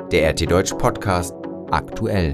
Der RT Deutsch Podcast aktuell.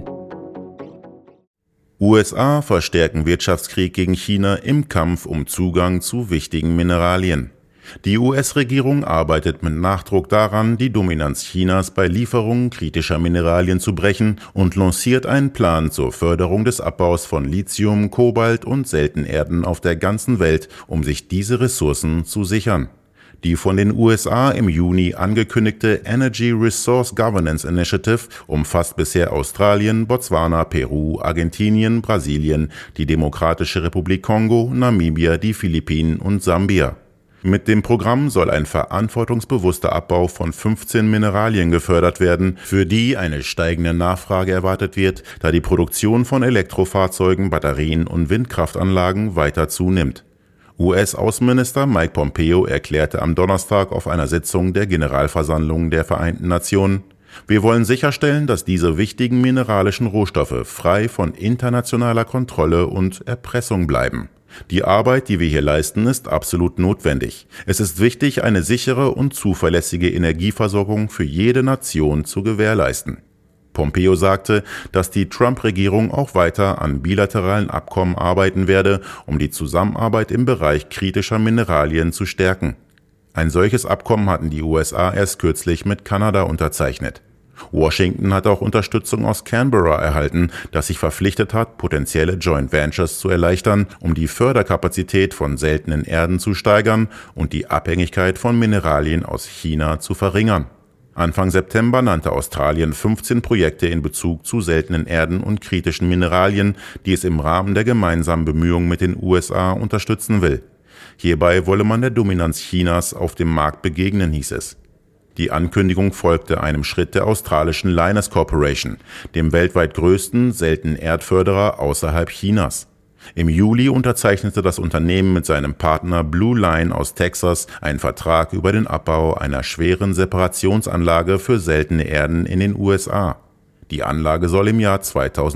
USA verstärken Wirtschaftskrieg gegen China im Kampf um Zugang zu wichtigen Mineralien. Die US-Regierung arbeitet mit Nachdruck daran, die Dominanz Chinas bei Lieferungen kritischer Mineralien zu brechen und lanciert einen Plan zur Förderung des Abbaus von Lithium, Kobalt und Seltenerden auf der ganzen Welt, um sich diese Ressourcen zu sichern. Die von den USA im Juni angekündigte Energy Resource Governance Initiative umfasst bisher Australien, Botswana, Peru, Argentinien, Brasilien, die Demokratische Republik Kongo, Namibia, die Philippinen und Sambia. Mit dem Programm soll ein verantwortungsbewusster Abbau von 15 Mineralien gefördert werden, für die eine steigende Nachfrage erwartet wird, da die Produktion von Elektrofahrzeugen, Batterien und Windkraftanlagen weiter zunimmt. US-Außenminister Mike Pompeo erklärte am Donnerstag auf einer Sitzung der Generalversammlung der Vereinten Nationen: Wir wollen sicherstellen, dass diese wichtigen mineralischen Rohstoffe frei von internationaler Kontrolle und Erpressung bleiben. Die Arbeit, die wir hier leisten, ist absolut notwendig. Es ist wichtig, eine sichere und zuverlässige Energieversorgung für jede Nation zu gewährleisten. Pompeo sagte, dass die Trump-Regierung auch weiter an bilateralen Abkommen arbeiten werde, um die Zusammenarbeit im Bereich kritischer Mineralien zu stärken. Ein solches Abkommen hatten die USA erst kürzlich mit Kanada unterzeichnet. Washington hat auch Unterstützung aus Canberra erhalten, das sich verpflichtet hat, potenzielle Joint Ventures zu erleichtern, um die Förderkapazität von seltenen Erden zu steigern und die Abhängigkeit von Mineralien aus China zu verringern. Anfang September nannte Australien 15 Projekte in Bezug zu seltenen Erden und kritischen Mineralien, die es im Rahmen der gemeinsamen Bemühungen mit den USA unterstützen will. Hierbei wolle man der Dominanz Chinas auf dem Markt begegnen, hieß es. Die Ankündigung folgte einem Schritt der australischen Lynas Corporation, dem weltweit größten seltenen Erdförderer außerhalb Chinas. Im Juli unterzeichnete das Unternehmen mit seinem Partner Blue Line aus Texas einen Vertrag über den Abbau einer schweren Separationsanlage für seltene Erden in den USA. Die Anlage soll im Jahr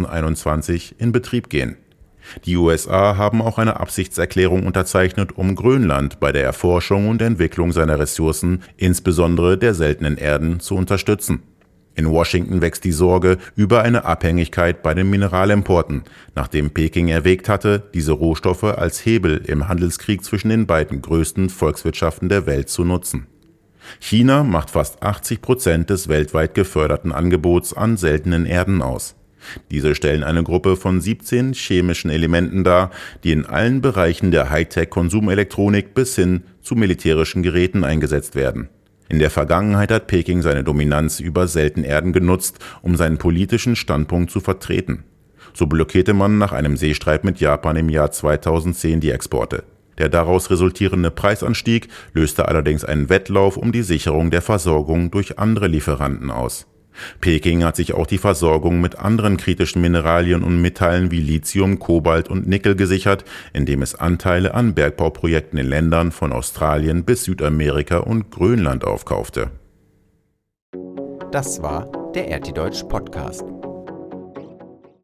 2021 in Betrieb gehen. Die USA haben auch eine Absichtserklärung unterzeichnet, um Grönland bei der Erforschung und Entwicklung seiner Ressourcen, insbesondere der seltenen Erden, zu unterstützen. In Washington wächst die Sorge über eine Abhängigkeit bei den Mineralimporten, nachdem Peking erwägt hatte, diese Rohstoffe als Hebel im Handelskrieg zwischen den beiden größten Volkswirtschaften der Welt zu nutzen. China macht fast 80% des weltweit geförderten Angebots an seltenen Erden aus. Diese stellen eine Gruppe von 17 chemischen Elementen dar, die in allen Bereichen der Hightech-Konsumelektronik bis hin zu militärischen Geräten eingesetzt werden. In der Vergangenheit hat Peking seine Dominanz über Seltenerden genutzt, um seinen politischen Standpunkt zu vertreten. So blockierte man nach einem Seestreit mit Japan im Jahr 2010 die Exporte. Der daraus resultierende Preisanstieg löste allerdings einen Wettlauf um die Sicherung der Versorgung durch andere Lieferanten aus. Peking hat sich auch die Versorgung mit anderen kritischen Mineralien und Metallen wie Lithium, Kobalt und Nickel gesichert, indem es Anteile an Bergbauprojekten in Ländern von Australien bis Südamerika und Grönland aufkaufte. Das war der RT Deutsch Podcast.